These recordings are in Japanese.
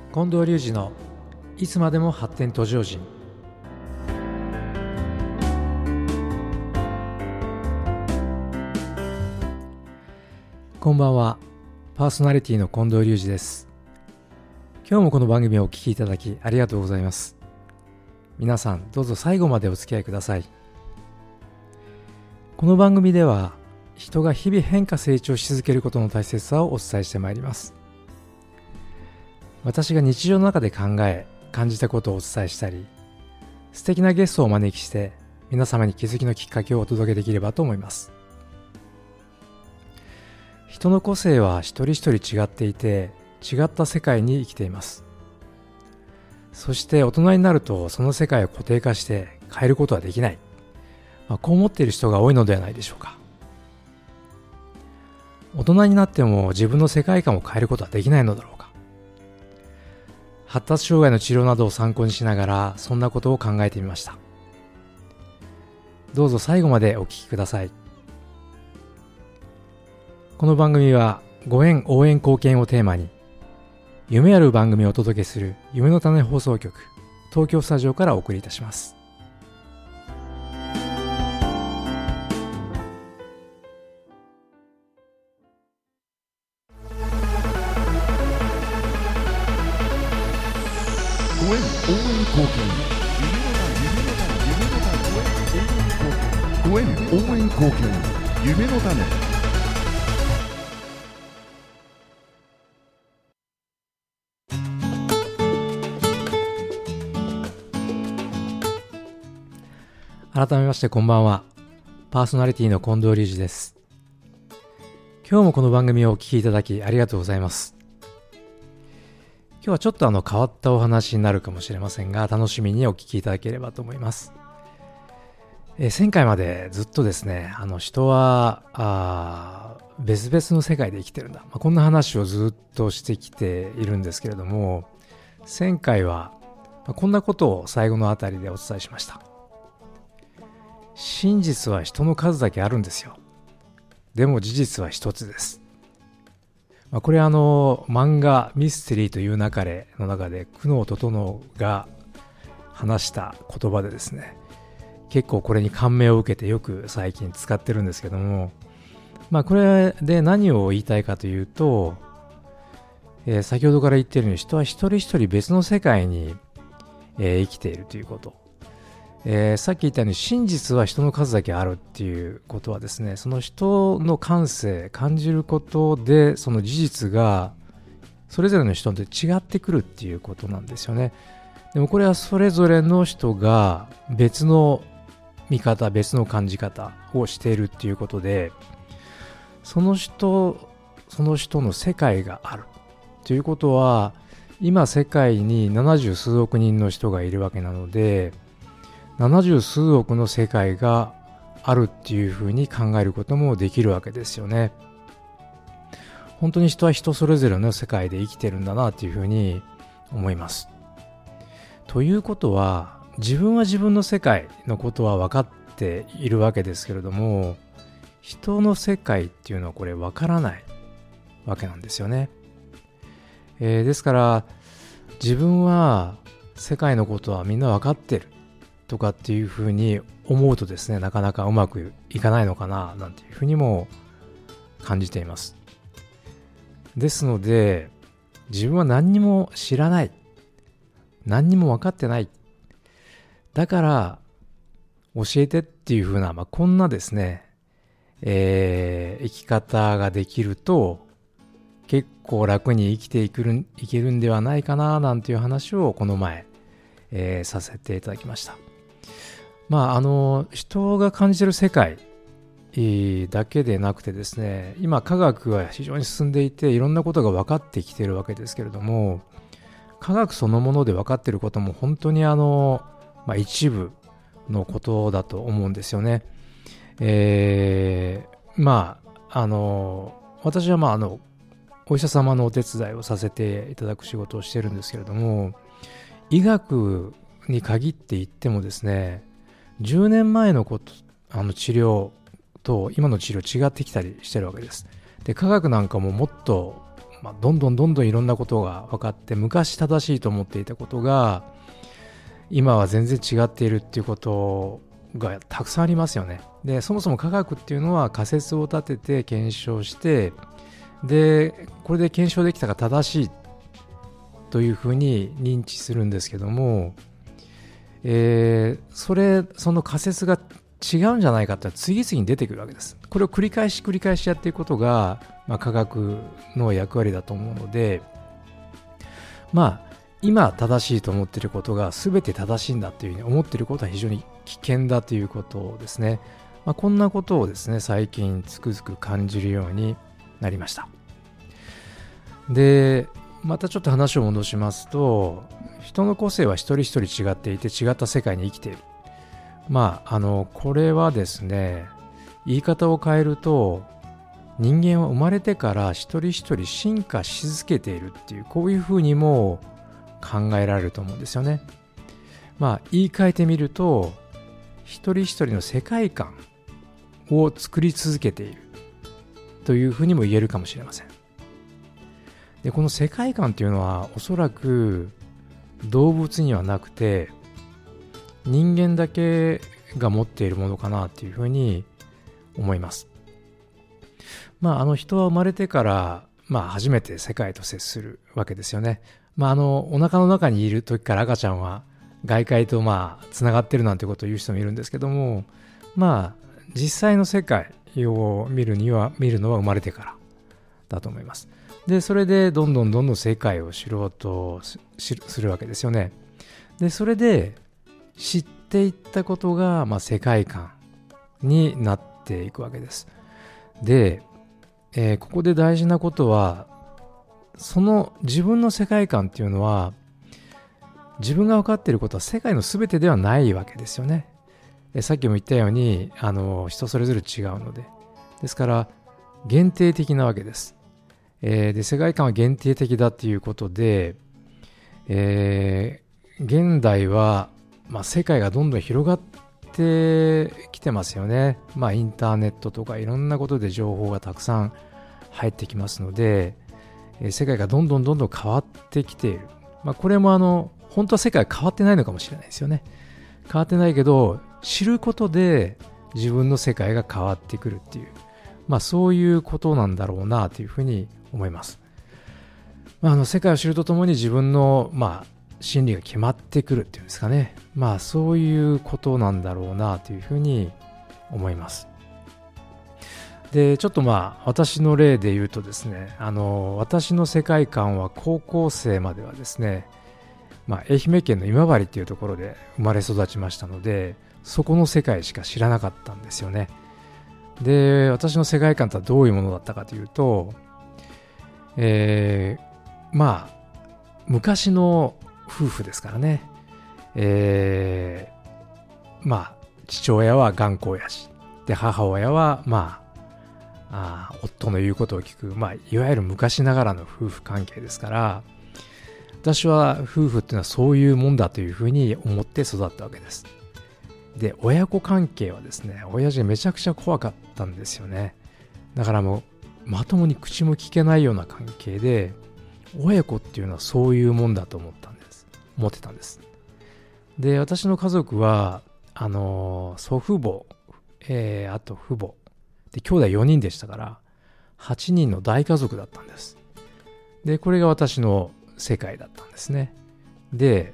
近藤隆二のいつまでも発展途上人。こんばんは。パーソナリティの近藤隆二です。今日もこの番組をお聞きいただきありがとうございます。皆さんどうぞ最後までお付き合いください。この番組では人が日々変化成長し続けることの大切さをお伝えしてまいります。私が日常の中で考え感じたことをお伝えしたり、素敵なゲストをお招きして皆様に気づきのきっかけをお届けできればと思います。人の個性は一人一人違っていて、違った世界に生きています。そして大人になるとその世界を固定化して変えることはできない、こう思っている人が多いのではないでしょうか。大人になっても自分の世界観を変えることはできないのだろうか。発達障害の治療などを参考にしながらそんなことを考えてみました。どうぞ最後までお聞きください。この番組はご縁応援貢献をテーマに夢ある番組をお届けする夢の種放送局東京スタジオからお送りいたします。 ご縁応援貢献ご縁応援貢献夢の種。 改めましてこんばんは。パーソナリティの近藤隆二です。今日もこの番組をお聞きいただきありがとうございます。今日はちょっと変わったお話になるかもしれませんが、楽しみにお聞きいただければと思います。前回までずっとですね、人は別々の世界で生きてるんだ、こんな話をずっとしてきているんですけれども、前回はこんなことを最後のあたりでお伝えしました。真実は人の数だけあるんですよ。でも事実は一つです。これ漫画ミステリーという流れの中で久能整が話した言葉でですね、結構これに感銘を受けてよく最近使ってるんですけども、これで何を言いたいかというと、先ほどから言っているように人は一人一人別の世界に、生きているということ。さっき言ったように真実は人の数だけあるっていうことはですね、その人の感性感じることでその事実がそれぞれの人で違ってくるっていうことなんですよね。でもこれはそれぞれの人が別の見方別の感じ方をしているっていうことで、その人の世界があるということは、今世界に70数億人の人がいるわけなので、70数億の世界があるっていうふうに考えることもできるわけですよね。本当に人は人それぞれの世界で生きてるんだなっていうふうに思います。ということは、自分は自分の世界のことは分かっているわけですけれども、人の世界っていうのはこれ分からないわけなんですよね。ですから自分は世界のことはみんな分かってるとかっていうふうに思うとですね、なかなかうまくいかないのかななんていうふうにも感じています。ですので、自分は何にも知らない、何にも分かってない、だから教えてっていうふうな、こんなですね、生き方ができると結構楽に生きていけるんではないかななんていう話をこの前、させていただきました。人が感じている世界だけでなくてですね、今科学は非常に進んでいていろんなことが分かってきているわけですけれども、科学そのもので分かっていることも本当に一部のことだと思うんですよね。私はお医者様のお手伝いをさせていただく仕事をしているんですけれども、医学に限って言ってもですね、10年前の治療と今の治療違ってきたりしてるわけです。で、科学なんかももっとどんどんいろんなことが分かって、昔正しいと思っていたことが今は全然違っているっていうことがたくさんありますよね。でそもそも科学っていうのは仮説を立てて検証して、でこれで検証できたが正しいというふうに認知するんですけども、その仮説が違うんじゃないかって次々に出てくるわけです。これを繰り返しやっていくことが、科学の役割だと思うので、今正しいと思っていることが全て正しいんだというふうに思っていることは非常に危険だということですね。こんなことをですね、最近つくづく感じるようになりました。でまたちょっと話を戻しますと、人の個性は一人一人違っていて、違った世界に生きている。これはですね、言い方を変えると、人間は生まれてから一人一人進化し続けているっていう、こういうふうにも考えられると思うんですよね。言い換えてみると、一人一人の世界観を作り続けているというふうにも言えるかもしれません。でこの世界観というのはおそらく動物にはなくて、人間だけが持っているものかなというふうに思います。人は生まれてから、初めて世界と接するわけですよね。お腹の中にいる時から赤ちゃんは外界とつながってるなんてことを言う人もいるんですけども、実際の世界を見るのは生まれてからだと思います。でそれでどんどん世界を知ろうとするわけですよね。でそれで知っていったことが、世界観になっていくわけです。で、ここで大事なことは、その自分の世界観っていうのは、自分が分かっていることは世界の全てではないわけですよね。さっきも言ったように人それぞれ違うので、ですから限定的なわけです。で世界観は限定的だっていうことで、現代は、世界がどんどん広がってきてますよね。インターネットとかいろんなことで情報がたくさん入ってきますので、世界がどんどん変わってきている。これも本当は世界は変わってないのかもしれないですよね。変わってないけど、知ることで自分の世界が変わってくるっていう、そういうことなんだろうなというふうに思います。世界を知るとともに自分の、真理が決まってくるっていうんですかね。そういうことなんだろうなというふうに思います。でちょっと私の例で言うとですね、私の世界観は高校生まではですね、愛媛県の今治っていうところで生まれ育ちましたので、そこの世界しか知らなかったんですよね。で私の世界観とはどういうものだったかというと、昔の夫婦ですからね、父親は頑固親父で、母親は夫の言うことを聞く、いわゆる昔ながらの夫婦関係ですから、私は夫婦っていうのはそういうもんだというふうに思って育ったわけです。で親子関係はですね、親父がめちゃくちゃ怖かったんですよね。だからもうまともに口も聞けないような関係で、親子っていうのはそういうもんだと思ってたんです。で私の家族は祖父母、あと父母で兄弟4人でしたから、8人の大家族だったんです。でこれが私の世界だったんですね。で、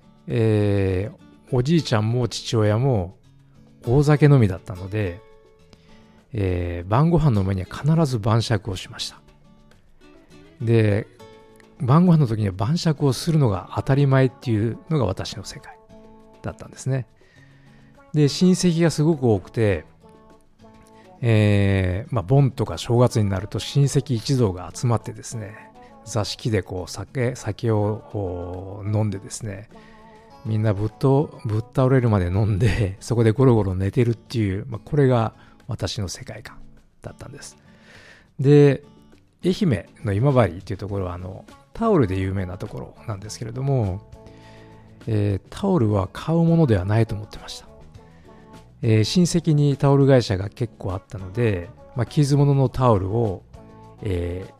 おじいちゃんも父親も大酒飲みだったので、晩ご飯の前には必ず晩酌をしました。で晩ご飯の時には晩酌をするのが当たり前っていうのが私の世界だったんですね。で親戚がすごく多くて、盆とか正月になると親戚一同が集まってですね、座敷で酒を飲んでですね、みんなぶっ倒れるまで飲んで、そこでゴロゴロ寝てるっていう、これが私の世界観だったんです。で愛媛の今治っていうところはタオルで有名なところなんですけれども、タオルは買うものではないと思ってました。親戚にタオル会社が結構あったので、傷物のタオルを、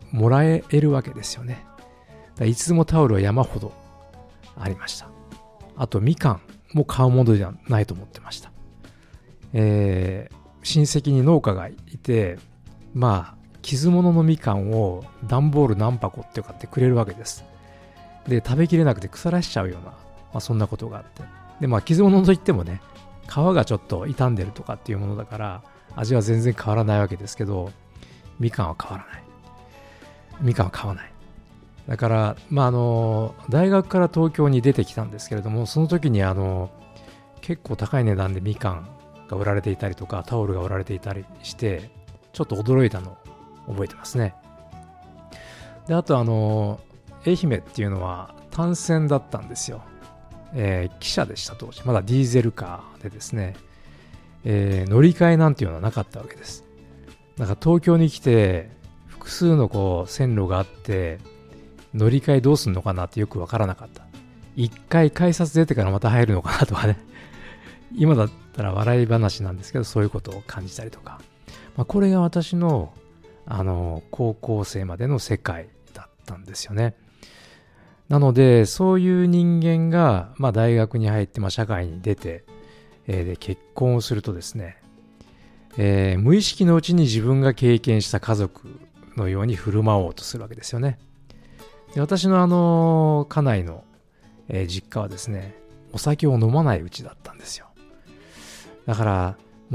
もらえるわけですよね。いつもタオルは山ほどありました。あとみかんも買うものではないと思ってました。親戚に農家がいて、傷物のみかんを段ボール何箱って買ってくれるわけです。で、食べきれなくて腐らしちゃうような、そんなことがあって。で、傷物といってもね、皮がちょっと傷んでるとかっていうものだから、味は全然変わらないわけですけど、みかんは変わらない。みかんは買わない。だから、大学から東京に出てきたんですけれども、その時に結構高い値段でみかんが売られていたりとか、タオルが売られていたりして、ちょっと驚いたのを覚えてますね。で、あと愛媛っていうのは単線だったんですよ。汽車でした当時。まだディーゼルカーでですね、乗り換えなんていうのはなかったわけです。だから東京に来て複数の線路があって乗り換えどうすんのかなってよくわからなかった。一回改札出てからまた入るのかなとかね。今だったら笑い話なんですけど、そういうことを感じたりとか。これが私の高校生までの世界だったんですよね。なのでそういう人間が、大学に入って社会に出て、で結婚をするとですね、無意識のうちに自分が経験した家族のように振る舞おうとするわけですよね。で、私の家内の、実家はですね、お酒を飲まないうちだったんですよ。だから、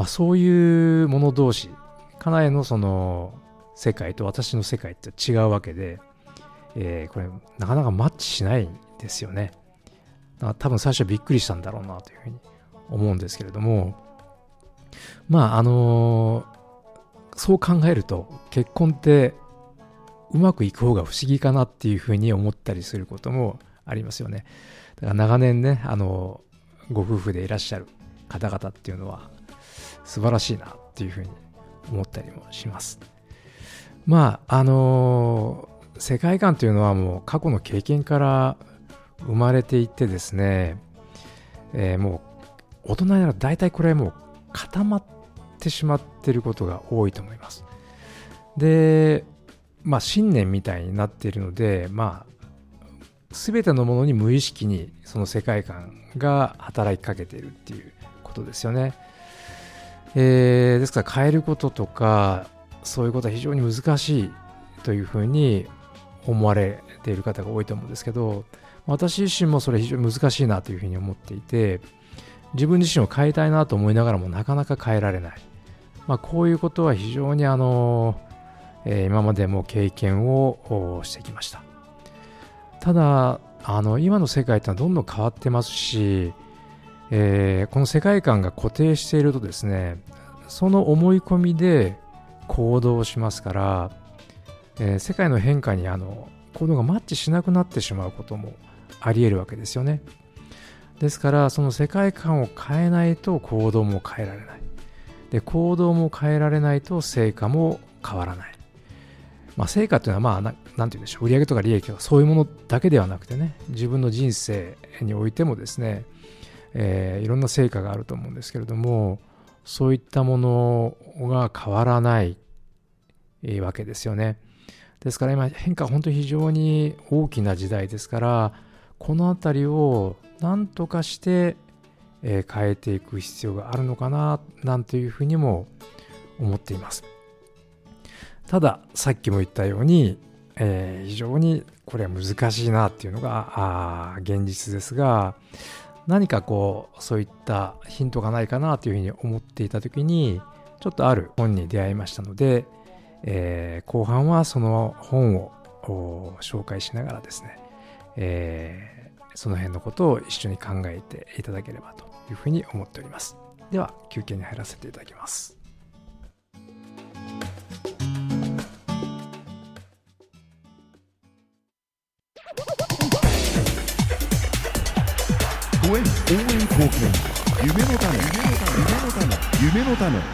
そういう者同士、家内のその世界と私の世界って違うわけで、これなかなかマッチしないんですよね。だから多分最初びっくりしたんだろうなというふうに思うんですけれども、そう考えると結婚ってうまくいく方が不思議かなっていうふうに思ったりすることもありますよね。だから長年ね、ご夫婦でいらっしゃる方々っていうのは素晴らしいなっていうふうに思ったりもします。世界観というのはもう過去の経験から生まれていってですね、もう大人なら大体これもう固まってしまっていることが多いと思います。で、信念みたいになっているので、全てのものに無意識にその世界観が働きかけているっていうことですよね。ですから変えることとかそういうことは非常に難しいというふうに思われている方が多いと思うんですけど、私自身もそれ非常に難しいなというふうに思っていて、自分自身を変えたいなと思いながらもなかなか変えられない。こういうことは非常に今までも経験をしてきました。ただ今の世界ってのはどんどん変わってますし、この世界観が固定しているとですね、その思い込みで行動しますから、世界の変化に行動がマッチしなくなってしまうこともあり得るわけですよね。ですからその世界観を変えないと行動も変えられない。で、行動も変えられないと成果も変わらない。成果というのはなんて言うんでしょう、売上とか利益とかそういうものだけではなくてね、自分の人生においてもですね、いろんな成果があると思うんですけれども、そういったものが変わらないわけですよね。ですから今変化は本当に非常に大きな時代ですから、このあたりを何とかして変えていく必要があるのかななんていうふうにも思っています。たださっきも言ったように、非常にこれは難しいなっていうのが現実ですが、何かそういったヒントがないかなというふうに思っていたときに、ちょっとある本に出会いましたので、後半はその本を紹介しながらですね、その辺のことを一緒に考えていただければというふうに思っております。では休憩に入らせていただきます。 応援貢献、夢の種、夢の種。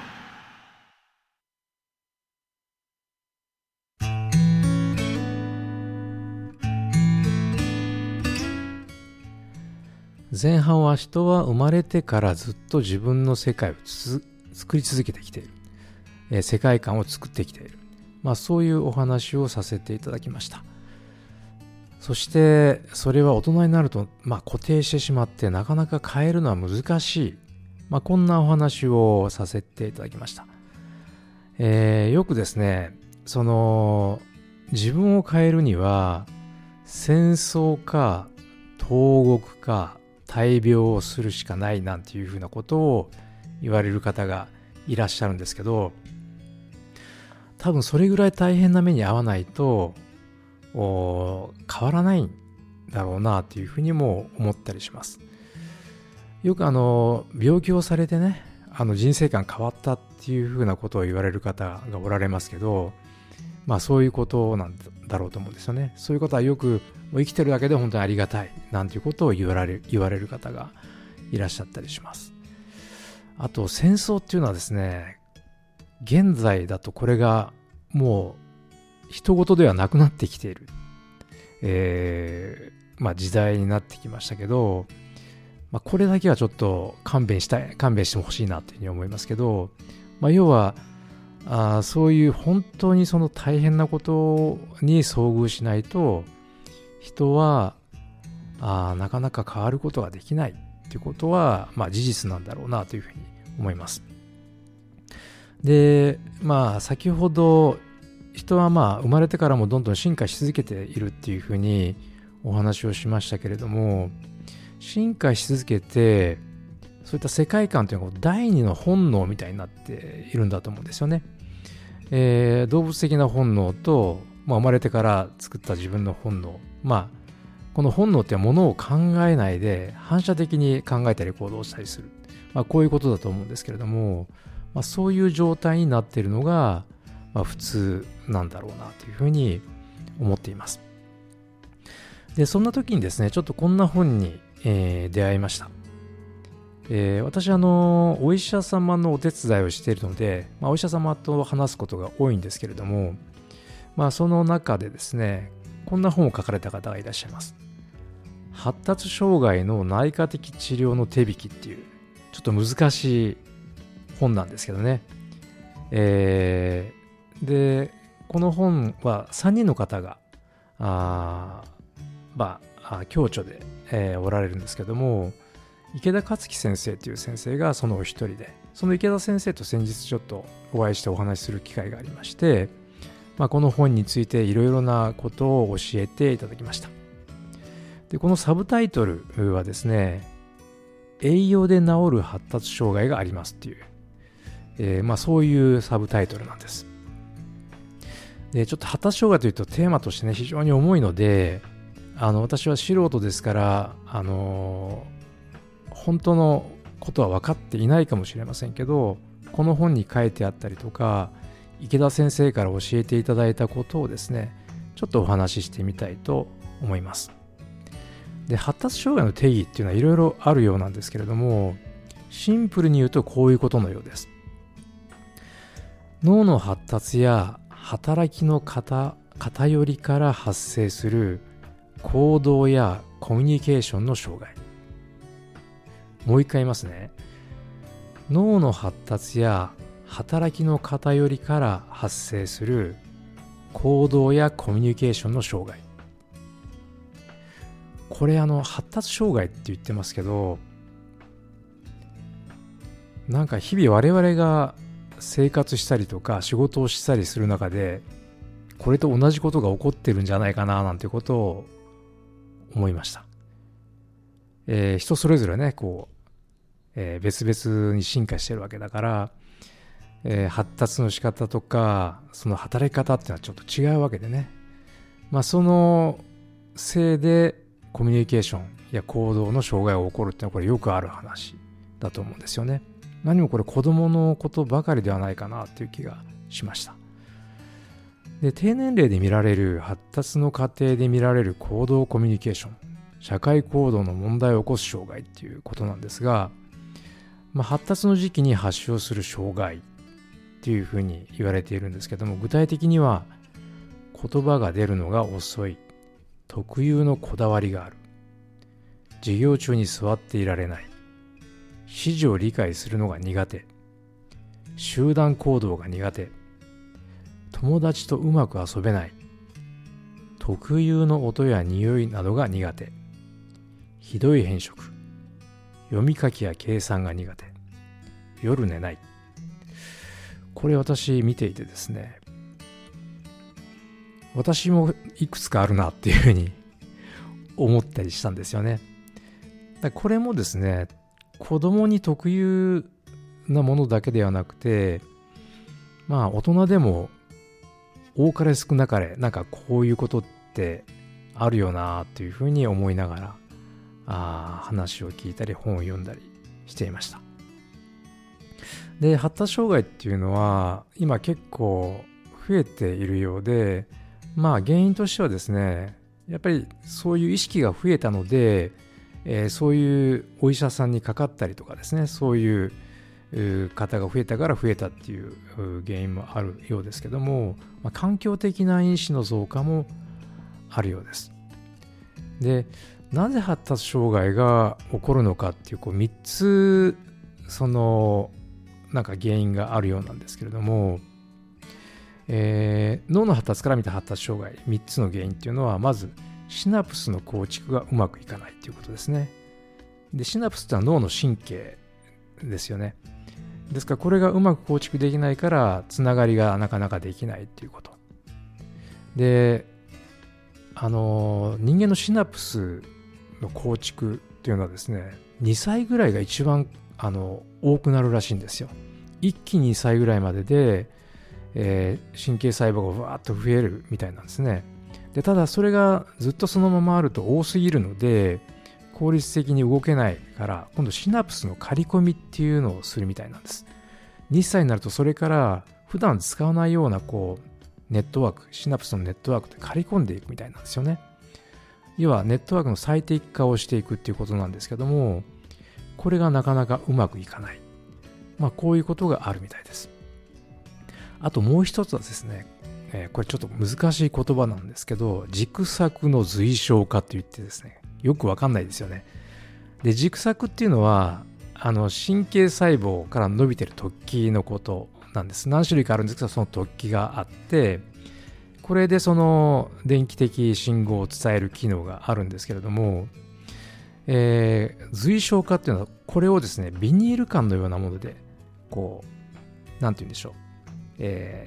前半は人は生まれてからずっと自分の世界を作り続けてきている、世界観を作ってきている。 そういうお話をさせていただきました。そしてそれは大人になると、固定してしまってなかなか変えるのは難しい、こんなお話をさせていただきました。よくですね、自分を変えるには戦争か投獄か大病をするしかないなんていうふうなことを言われる方がいらっしゃるんですけど、多分それぐらい大変な目に遭わないと変わらないんだろうなというふうにも思ったりします。よく病気をされてね、人生観変わったっていうふうなことを言われる方がおられますけど、そういうことなんだろうと思うんですよね。そういうことはよく生きてるだけで本当にありがたいなんていうことを言われる方がいらっしゃったりします。あと戦争っていうのはですね、現在だとこれがもう人事ではなくなってきている、時代になってきましたけど、これだけはちょっと勘弁してほしいなというふうに思いますけど、要はそういう本当にその大変なことに遭遇しないと人はなかなか変わることができないということは、事実なんだろうなというふうに思います。で、先ほど人は生まれてからもどんどん進化し続けているっていうふうにお話をしましたけれども、進化し続けてそういった世界観というのが第二の本能みたいになっているんだと思うんですよね。動物的な本能と、生まれてから作った自分の本能、この本能ってものを考えないで反射的に考えたり行動したりする、こういうことだと思うんですけれども、そういう状態になっているのが、普通なんだろうなというふうに思っています。でそんな時にですね、ちょっとこんな本に、出会いました。私お医者様のお手伝いをしているので、お医者様と話すことが多いんですけれども、その中でですね、こんな本を書かれた方がいらっしゃいます。発達障害の内科的治療の手引きっていうちょっと難しい本なんですけどね。でこの本は3人の方が共著で、おられるんですけども、池田克樹先生という先生がそのお一人で、その池田先生と先日ちょっとお会いしてお話しする機会がありまして、この本についていろいろなことを教えていただきました。でこのサブタイトルはですね、栄養で治る発達障害がありますっていう、そういうサブタイトルなんです。でちょっと発達障害というとテーマとしてね、非常に重いので、私は素人ですから、本当のことは分かっていないかもしれませんけど、この本に書いてあったりとか、池田先生から教えていただいたことをですね、ちょっとお話ししてみたいと思います。で発達障害の定義っていうのはいろいろあるようなんですけれども、シンプルに言うとこういうことのようです。脳の発達や働きの偏りから発生する行動やコミュニケーションの障害。もう一回言いますね。脳の発達や働きの偏りから発生する行動やコミュニケーションの障害。これ発達障害って言ってますけど、なんか日々我々が生活したりとか仕事をしたりする中で、これと同じことが起こってるんじゃないかななんてことを思いました。人それぞれね、別々に進化してるわけだから、発達の仕方とかその働き方っていうのはちょっと違うわけでね、そのせいでコミュニケーションや行動の障害が起こるっていうのはこれよくある話だと思うんですよね。何もこれ子供のことばかりではないかなっていう気がしました。で低年齢で見られる発達の過程で見られる行動コミュニケーション、社会行動の問題を起こす障害っていうことなんですが、発達の時期に発症する障害っていうふうに言われているんですけども、具体的には言葉が出るのが遅い、特有のこだわりがある、授業中に座っていられない、指示を理解するのが苦手、集団行動が苦手、 友達とうまく遊べない、特有の音や匂いなどが苦手、ひどい偏食、読み書きや計算が苦手、夜寝ない。これ私見ていてですね、私もいくつかあるなっていうふうに思ったりしたんですよね。これもですね、子供に特有なものだけではなくて、まあ大人でも多かれ少なかれなんかこういうことってあるよなというふうに思いながら話を聞いたり本を読んだりしていました。で、発達障害っていうのは今結構増えているようで、まあ原因としてはですね、やっぱりそういう意識が増えたので、そういうお医者さんにかかったりとかですね、そういう方が増えたから増えたっていう原因もあるようですけども、環境的な因子の増加もあるようです。で、なぜ発達障害が起こるのかっていう3つなんか原因があるようなんですけれども、脳の発達から見た発達障害3つの原因っていうのは、まずシナプスの構築がうまくいかないということですね。で、シナプスってのは脳の神経ですよね。ですからこれがうまく構築できないからつながりがなかなかできないっていうこと。で、人間のシナプスの構築っていうのはですね、2歳ぐらいが一番多くなるらしいんですよ。一気に2歳ぐらいまでで、神経細胞がわーっと増えるみたいなんですね。で、ただそれがずっとそのままあると多すぎるので効率的に動けないから、今度シナプスの刈り込みっていうのをするみたいなんです。2歳になるとそれから普段使わないようなネットワーク、シナプスのネットワークで刈り込んでいくみたいなんですよね。要はネットワークの最適化をしていくっていうことなんですけども、これがなかなかうまくいかない。こういうことがあるみたいです。あともう一つはですね、これちょっと難しい言葉なんですけど、軸索の髄小化といってですね、よくわかんないですよね。で、軸索っていうのは神経細胞から伸びてる突起のことなんです。何種類かあるんですけど、その突起があって、これでその電気的信号を伝える機能があるんですけれども、髄小化っていうのはこれをですね、ビニール管のようなものでなんて言うんでしょう、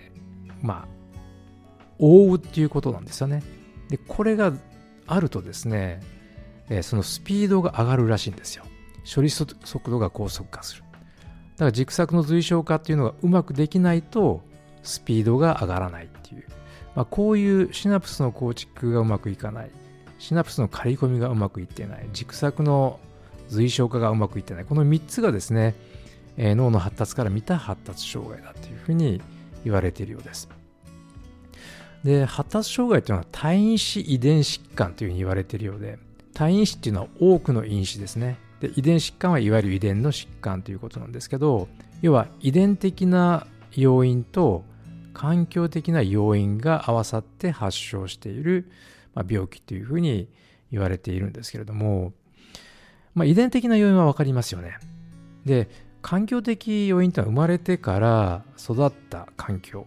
覆うっていうことなんですよね。で、これがあるとですね、そのスピードが上がるらしいんですよ。処理速度が高速化する。だから軸索の髄小化っていうのがうまくできないとスピードが上がらないっていう、こういうシナプスの構築がうまくいかない、シナプスの刈り込みがうまくいってない、軸索の髄小化がうまくいってない、この3つがですね、脳の発達から見た発達障害だというふうに言われているようです。で、発達障害というのは多因子遺伝疾患というふうに言われているようで、多因子っていうのは多くの因子ですね。で、遺伝疾患はいわゆる遺伝の疾患ということなんですけど、要は遺伝的な要因と環境的な要因が合わさって発症している、病気というふうに言われているんですけれども、遺伝的な要因は分かりますよね。で、環境的要因というのは生まれてから育った環境、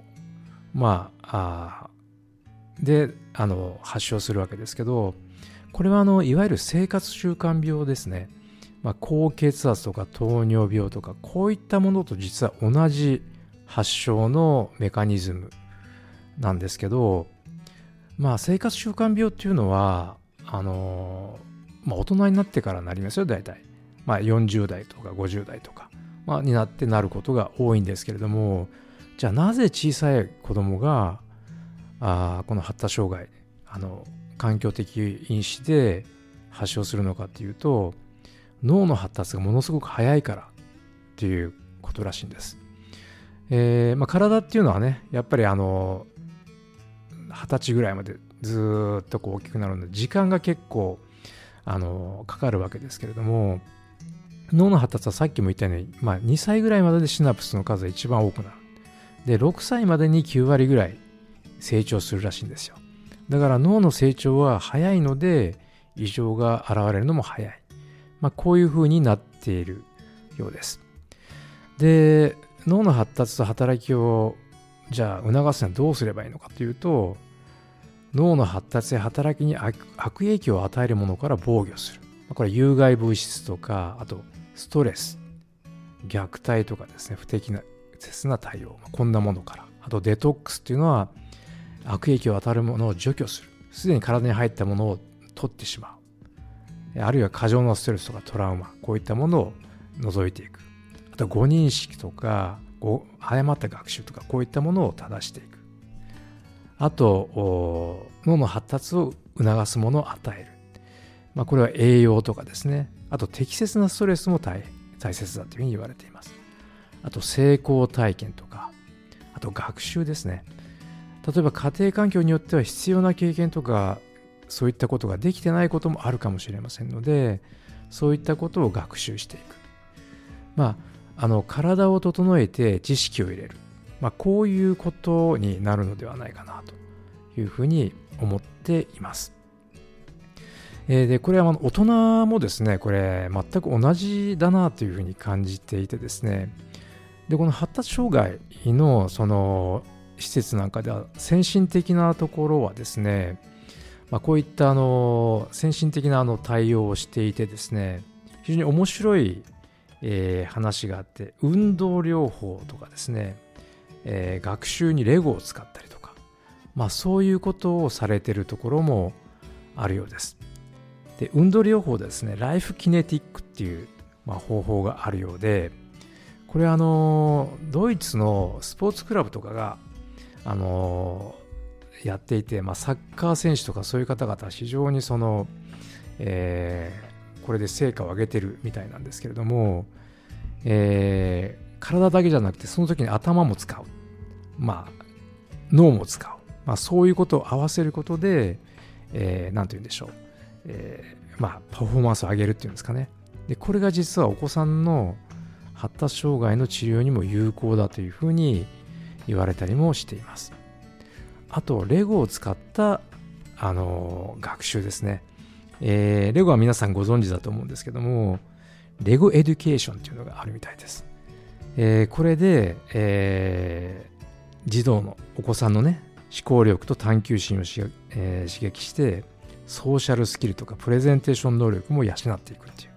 で発症するわけですけど、これはいわゆる生活習慣病ですね。高血圧とか糖尿病とか、こういったものと実は同じ発症のメカニズムなんですけど、生活習慣病っていうのは大人になってからなりますよ、大体。40代とか50代とか、になってなることが多いんですけれども、じゃあなぜ小さい子供がこの発達障害環境的因子で発症するのかっていうと、脳の発達がものすごく早いからっていうことらしいんです。体っていうのはね、やっぱり20歳ぐらいまでずっと大きくなるので時間が結構かかるわけですけれども、脳の発達はさっきも言ったように、2歳ぐらいまででシナプスの数が一番多くなる。で、6歳までに9割ぐらい成長するらしいんですよ。だから脳の成長は早いので異常が現れるのも早い。こういう風になっているようです。で、脳の発達と働きをじゃあ促すにはどうすればいいのかというと、脳の発達や働きに悪影響を与えるものから防御する。これは有害物質とか、あとストレス、虐待とかですね、不適切な対応、こんなものから、あとデトックスっていうのは悪影響を与えるものを除去する。すでに体に入ったものを取ってしまう。あるいは過剰なストレスとかトラウマ、こういったものを除いていく。あと誤認識とか誤った学習とか、こういったものを正していく。あと脳の発達を促すものを与える。これは栄養とかですね。あと適切なストレスも大切だというふうに言われています。あと成功体験とか、あと学習ですね。例えば家庭環境によっては必要な経験とか、そういったことができてないこともあるかもしれませんので、そういったことを学習していく。体を整えて知識を入れる。こういうことになるのではないかなというふうに思っています。で、これは大人もですね、これ全く同じだなというふうに感じていてですね、で、この発達障害のその施設なんかでは先進的なところはですね、こういった先進的な対応をしていてですね、非常に面白い、話があって、運動療法とかですね、学習にレゴを使ったりとか、そういうことをされているところもあるようです。で、運動療法でですね、ライフキネティックっていう、方法があるようで、これはドイツのスポーツクラブとかがやっていて、サッカー選手とかそういう方々は非常にこれで成果を上げてるみたいなんですけれども、体だけじゃなくてその時に頭も使う、脳も使う、そういうことを合わせることで、なんて言うんでしょう、パフォーマンスを上げるっていうんですかね。で、これが実はお子さんの発達障害の治療にも有効だというふうに言われたりもしています。あとレゴを使った学習ですね。レゴは皆さんご存知だと思うんですけども、レゴエデュケーションというのがあるみたいです。これで、児童のお子さんのね、思考力と探求心を刺激してソーシャルスキルとかプレゼンテーション能力も養っていくっていう、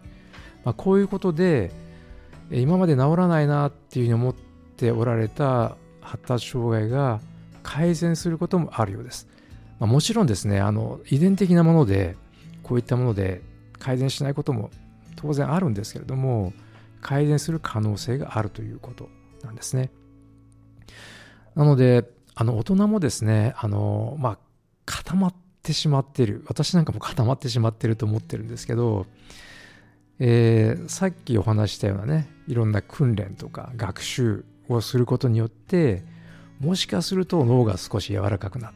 こういうことで今まで治らないなっていうふうに思っておられた発達障害が改善することもあるようです。もちろんですね、遺伝的なものでこういったもので改善しないことも当然あるんですけれども、改善する可能性があるということなんですね。なので大人もですね、固まってしまっている、私なんかも固まってしまっていると思ってるんですけど、さっきお話したようなね、いろんな訓練とか学習をすることによって、もしかすると脳が少し柔らかくなって、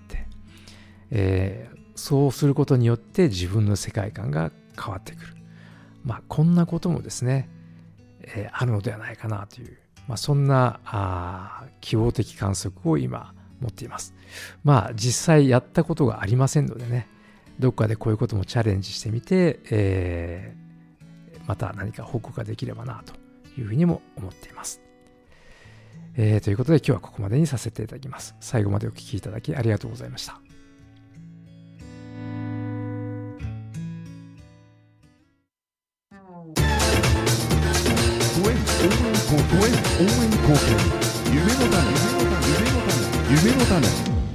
そうすることによって自分の世界観が変わってくる。こんなこともですね、あるのではないかなという、そんな希望的観測を今持っています。実際やったことがありませんのでね、どっかでこういうこともチャレンジしてみて、また何か報告ができればなというふうにも思っています。ということで今日はここまでにさせていただきます。最後までお聞きいただきありがとうございました。 応援貢献、夢の種、夢の種。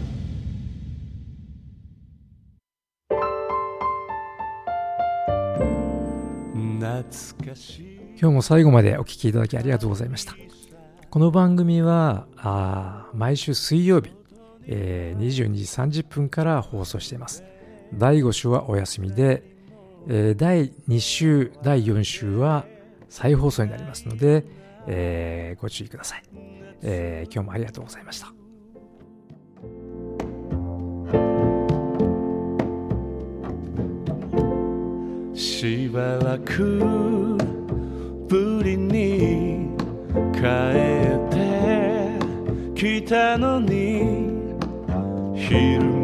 今日も最後までお聞きいただきありがとうございました。この番組は毎週水曜日、22時30分から放送しています。第5週はお休みで、第2週、第4週は再放送になりますので、ご注意ください。今日もありがとうございました。 しばらくぶりに帰ってきたのに昼